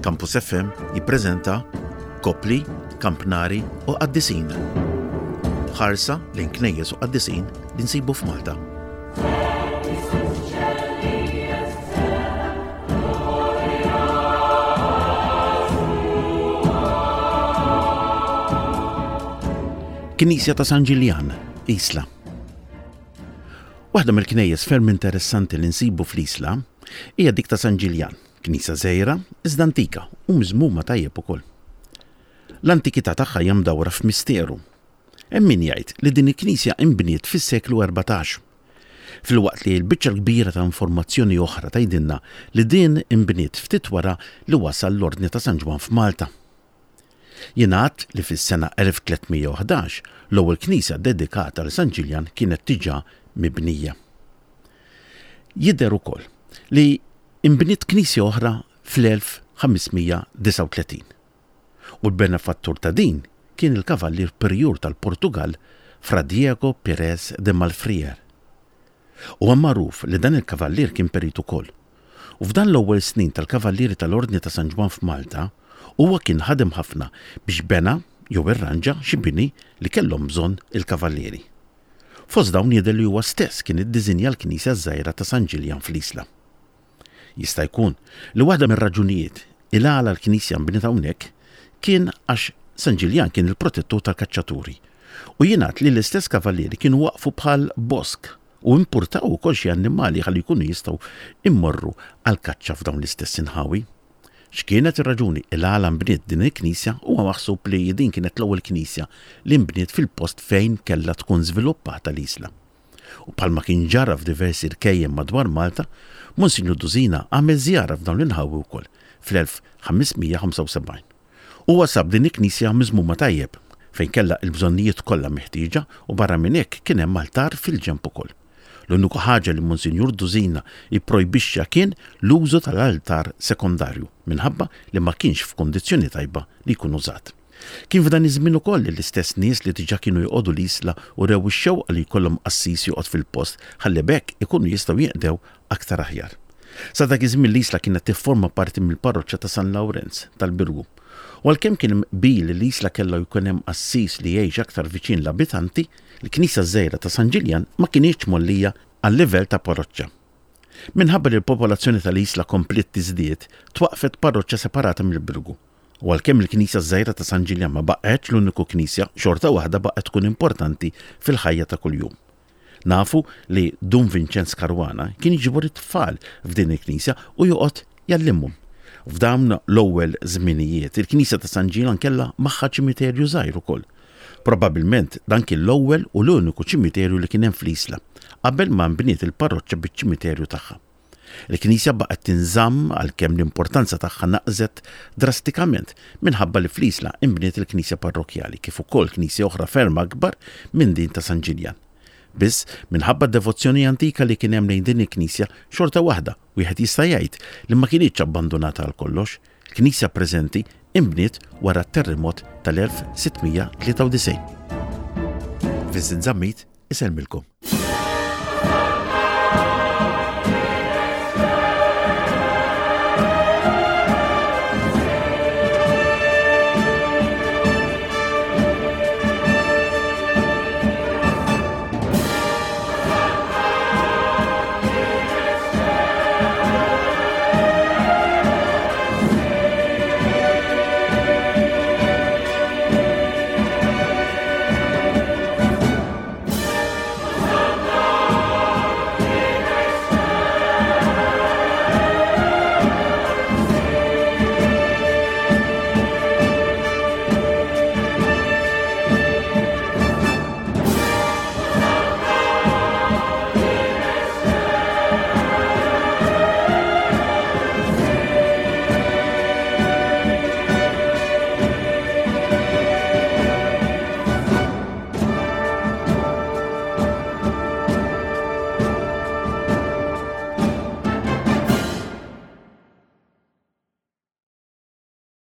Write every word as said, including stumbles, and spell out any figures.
Campus F M jippreżenta Kopli, Kampnari u Qaddisin. Ħarsa lejn knejjes u qaddisin li nsibu f'Malta. Knisja ta' San Ġiljan, Isla. Waħda mill-knejjes ferm interessanti li nsibu fl-Isla hija dik ta' San Ġiljan, knisja żgħira iżda antika u miżmuma tajjeb ukoll. L-antikità tagħha hija mdawra f'misteru. Hemm min jgħid li din il-knisja inbniet fis-seklu erbatax. Filwaqt li l-biċċa l-kbira ta' informazzjoni oħra tgħidilna li din inbniet ftit wara li wasal l-Ordni ta' San Ġwan f'Malta. Jingħad li fis-sena elf tlietmija u ħdax l-ewwel knisja dedikata għal San Ġiljan kienet diġà mibnija. Jidher ukoll li inbniet knisja oħra fl-elf ħamesmija disa' u tletin. U l-benefattur ta' din kien il-kavallier Prijur tal-Portugal Fra Diego Pérez de Malfrier. U hemm magħruf li dan il-kavallier kien perit ukoll. U f'dan l-ewwel snin tal-kavallieri tal-Ordni ta' San Ġwan f'Malta huwa kien ħadem ħafna biex bena jew irranġa xi bini li kellhom bżonn il-kavallieri. Fost dawn jidher li huwa stess kien iddiżinja l-Knisja żgħira ta' San Ġiljan fl-Isla. Jista' jkun li waħda mir-raġunijiet il għala l-Knisja nbniet hawnhekk kien għax San Ġiljan kien il-protettur tal-kaċċaturi u jingħad li l-istess kavallieri kienu waqfu bħal bosk u impurtaw ukoll xi annimali ħalli jkunu jistgħu immorru għal kaċċa f'dawn l-istess inħawi. X'kienet ir-raġuni il għala nbniet din il-Knisja huwa maħsub li din kienet l-ewwel Knisja li nbniet fil-post fejn kellha tkun żviluppata l-isla. U bħalma kien ġara f'diversi rkejjem madwar Malta, Monsignor Duzina għamel żjara f'dawn l-inħawi wkoll fl-elf ħamesmija ħamsa u sebgħin. Huwa sab din il-Knisja miżmuma tajjeb fejn kellha l-bżonnijiet kollha meħtieġa u barra minn hekk kien hemm altar fil-ġenb ukoll. L-uniku ħaġa li Monsignor Duzina jipprojbixxa kien l-użu tal-altar sekondarju minħabba li ma kienx f'kundizzjoni tajba li jkun użat. Kien f'dan iż-żmien ukoll l-istess nies li diġà kienu jqogħdu l-isla u rew ix-xewqa li jkollhom qassis joqgħod fil-post ħalli bekk ikunu jistgħu jeqdew aktar aħjar. Sa dak iż-żmien l-isla kienet tifforma parti mill-parroċċja ta' San Lawrenz tal-Birgu. U għalkemm kien bil li l-isla kellha jkun hemm qassis li jgħix aktar viċin l-abitanti, l-Knisja żgħira ta' San Ġiljan ma kienx mollija għal-livell ta' parroċċja. Minħabba li l-popolazzjoni tal-isla komplet tiżdied, twaqfet parroċċja separata mill-Birgu. U għalkemm il-Knisja żgħira ta' San Ġiljan ma baqgħetx l-uniku knisja, xorta waħda baqgħet tkun importanti fil-ħajja ta' kuljum. Nafu li Dun Vincenz Caruana kien jiġbor it-tfal f'din il-Knisja u joqgħod jallimhom. F'dawn l-ewwel żminijiet il-Knisja ta' San Ġiljan kellha magħha ċimiterju żgħir ukoll. Probabbilment dan kien l-ewwel u l-uniku ċimiterju li kien hemm fl-isla qabel ma nbniet il-parroċċja biċ-ċimiterju tagħha. Il-Knisja baqgħet tinżamm għalkemm l-importanza tagħha naqżet drastikament minħabba li fl-isla inbniet il-Knisja parrokjali kif ukoll knisja oħra ferm akbar minn din ta' San Ġiljan. Biss minħabba d-devozzjoni antika li kien hemm lejn din il-Knisja xorta waħda wieħed jista' jgħid li ma kienitx abbandonata għal kollox. Il-Knisja preżenti inbniet wara t-terremot tal-elf sittmija tlieta u disgħin. Vincent Zammit iselmilkom.